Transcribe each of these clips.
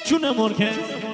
جونم ارکه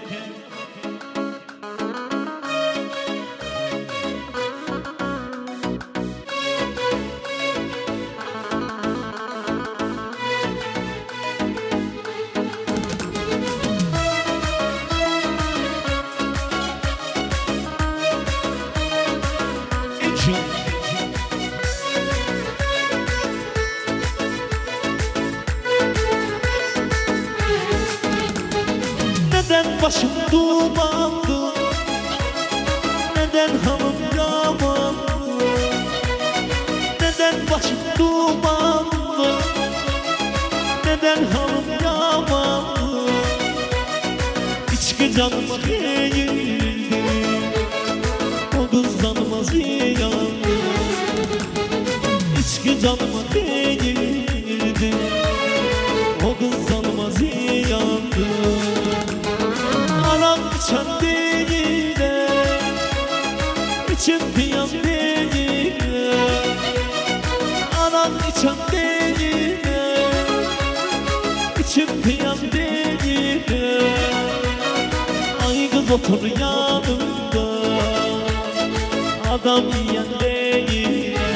Neden başım dumandı, neden hanım yamandı, neden başım dumandı, neden hanım yamandı, içki canıma değildi, o kız canıma ziyandı, içki canıma değildi, o kız canıma ziyandı. Anam içen değil de, içim piyan değil de. Anam içen değil de, içim piyan değil de. Ay kız otur yanımda, adam yiyen değil de.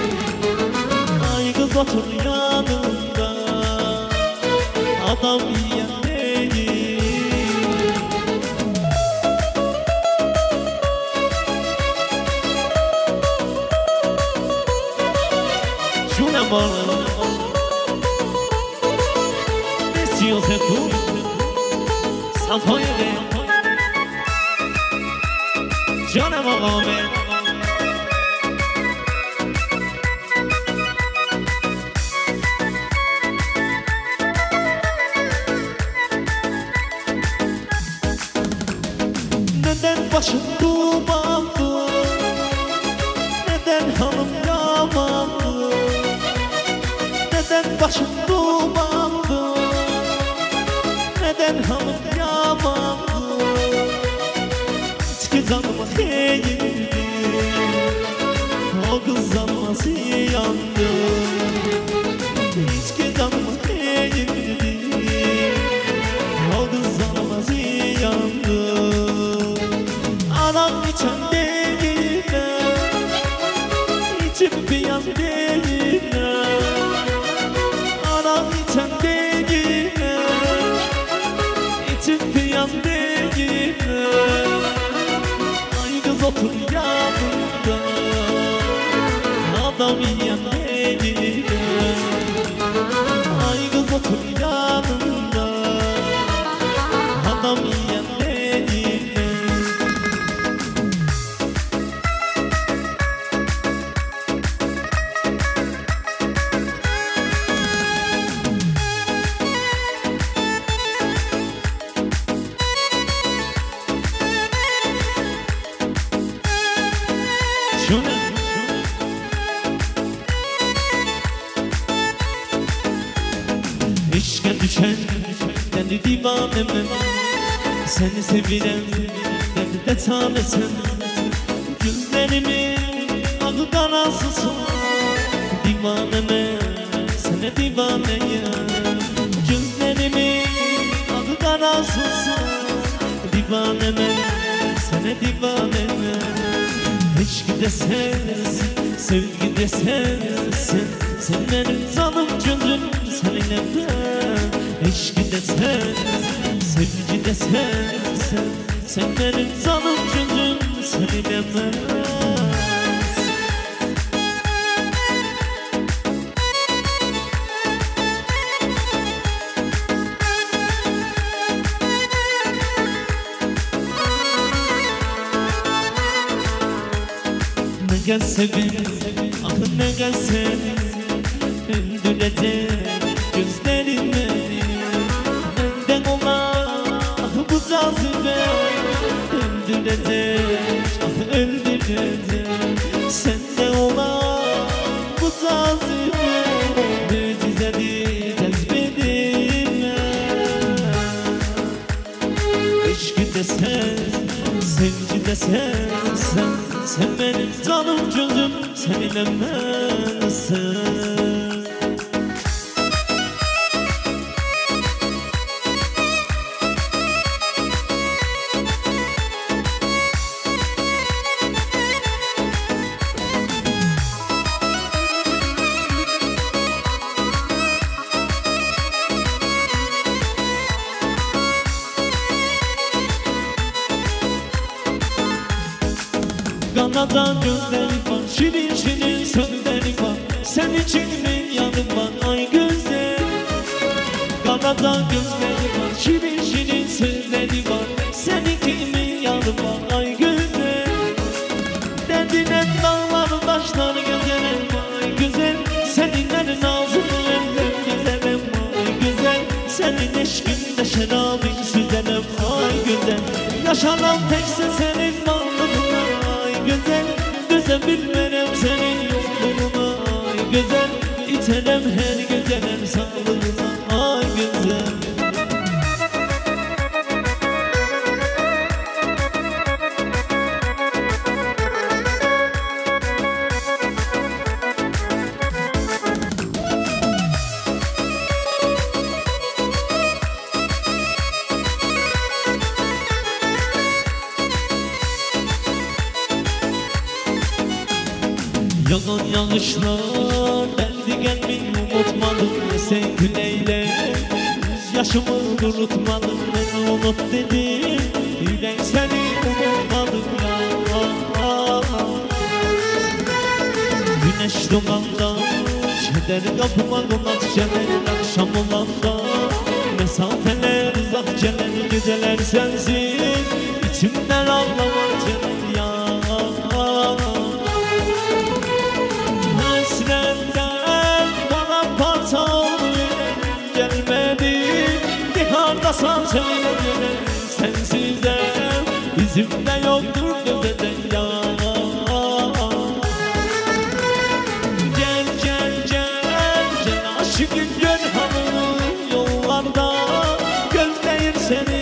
Ay kız otur yanımda, adam yiyen değil. Precioso es tú, Safoye, canım ağame. Neden başım dumandı, neden hanım yamandı, neden başım dumandı, neden hanım yamandı, içki canıma değildi, o kız canıma ziyandı, içki canıma değildi, o kız canıma ziyandı. Anam içen değil de, içim piyan değil de. Anam içen değil de, içim piyan değil de. Ay kız otur yanımda, adam yiyen değil de. Ay kız otur yanımda, adam yiyen değil de. İşke düşen deli divaneme, seni sevilen deli de tanesen. Gözlerimin ağı kanasısın, divaneme, sana divaneye. Gözlerimin ağı kanasısın, divaneme, sana divaneme. Aşk de sensin, sevgi de sensin, sen benim canım gözüm seninle ben. Aşk de sensin, sevgi de sensin, sen benim canım gözüm seninle ben. Ne gel sevim, ah ne gel sevim, öldürecek gözlerim beni. Benden olan ah bu cazibe, öldürecek ah öldürecek. Sende olan bu cazibe, mucizedir cezbedime. Aşk de sen, sevgi de sensin, sen benim canım gözüm seninle bensin. Kanadan gözleri var, şirin şirin sözleri var. Sen için mi yanım var ay güzel? Kanadan gözleri var, şirin şirin sözleri var. Sen için mi yanım var ay güzel? Derdine dağlar taşlar güzelim ay güzel. Seninle nazımı evler güzelim ay güzel. Senin eşkinde şerabin süzelim ay güzel. Yaşanan tekse senin varlığına ay güzel. Düzebilmem senin yokluğuna ay güzel. İtelim her gecenem sağlığına ay güzel. Yağan yağışlar geldi gelmeyi unutmadım. Sen güneyle yaşımı kurutmadım. Ben unut dedim, yüreğim seni unutmadım ya. Güneş doğanda keder kapıma konak çeler. Akşam olanda mesafeler uzak gelir. Geceler sensiz içimden ağlamar gelir ya. Dihardasan söyle sensizde izimde yoktur gözeden ya. Gel gel gel gel aşkın gönlümün yollarda. Gözleyir seni